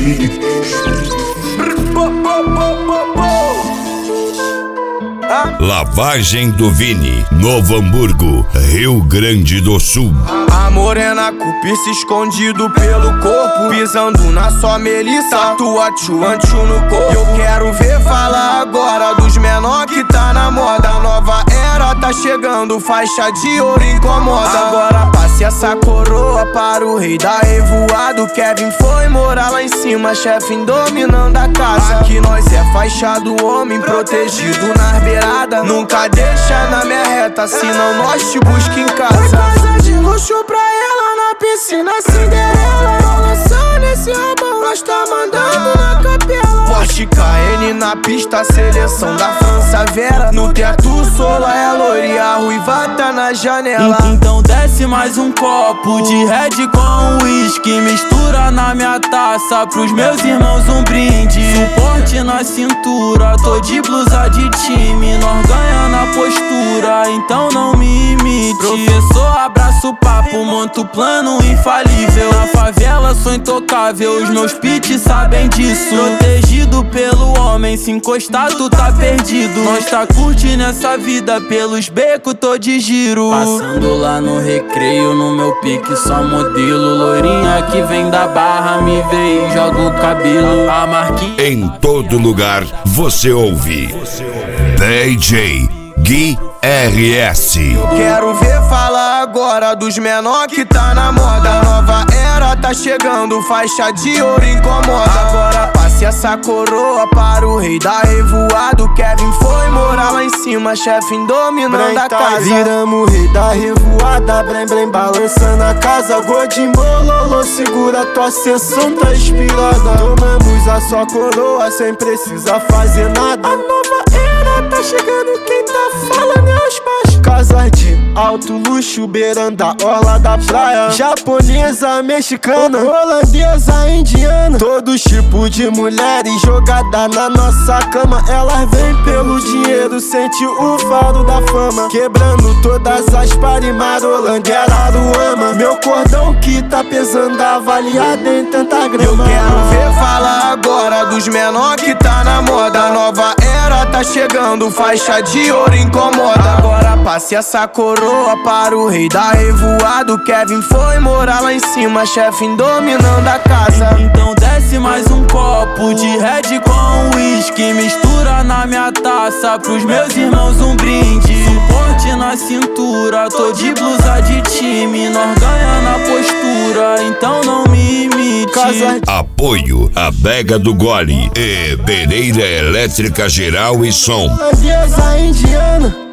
Lavagem do Vini, Novo Hamburgo, Rio Grande do Sul. A morena cupiça escondido pelo corpo, pisando na sua melissa, tua tchu-anchu no corpo. Eu quero ver falar agora dos menor que tá na moda. A nova era tá chegando, faixa de ouro incomoda. Agora passe essa coroa para o rei da revoada. Kevin foi morar lá em cima, chefe dominando a casa. Aqui nós é faixa do homem, protegido nas beiradas. Nunca deixa na minha reta, senão nós te busca em casa. Casa de luxo pra ela na piscina, Cinderela. Balançando esse rabão, nós tá mandando na capela. Porsche KN na pista, seleção da França Vera. No teto sola é loira, ruiva tá na janela. Então desce mais um copo de Red com uísque, mistura na minha taça, pros meus irmãos um brinde. Suporte na cintura, tô de blusa de time, nós ganha na postura, então não me imite. Professor, abraço o papo, monto o plano infalível. Na favela sou intocável, os meus pits sabem disso. Protegido pelo homem, se encostar tu tá perdido. Nós tá curtindo essa vida, pelos becos tô de giro. Passando lá no recreio, no meu pique só modelo. Loirinha que vem da barra, me vê e joga o cabelo. A marquinha Em todo lugar você ouve DJ Gui RS. Quero ver falar agora dos menor que tá na moda. A nova era tá chegando, faixa de ouro incomoda. Agora passe essa coroa para o rei da revoada. Kevin foi morar lá em cima, chefe dominando a casa. Viramos rei da revoada, brem brem balançando a casa. Godimololo, segura tua sessão, tá inspirada. Tomamos a sua coroa sem precisar fazer nada. A nova era tá chegando, quem tá falando é os pais. Casas de alto luxo, beirando a orla da praia. Japonesa, mexicana, holandesa, indiana. Todos tipos de mulheres jogada na nossa cama. Elas vêm pelo dinheiro, sente o fardo da fama. Quebrando todas as pares, marolando Araruama. Meu cordão que tá pesando, avaliado em tanta grama. Eu quero ver falar agora dos menor que tá na moda. A nova era tá chegando, faixa de ouro incomoda. Agora passe essa coroa para o rei da revoada. Kevin foi morar lá em cima, chefe dominando a casa. Então desce mais um copo de Red com uísque, mistura na minha taça, pros meus irmãos um brinde. Suporte na cintura, tô de blusa de time, nós ganha na postura, então não me imite. Apoio Adega do Gole e Pereira Elétrica Geral e Som. Holandesa, indiana,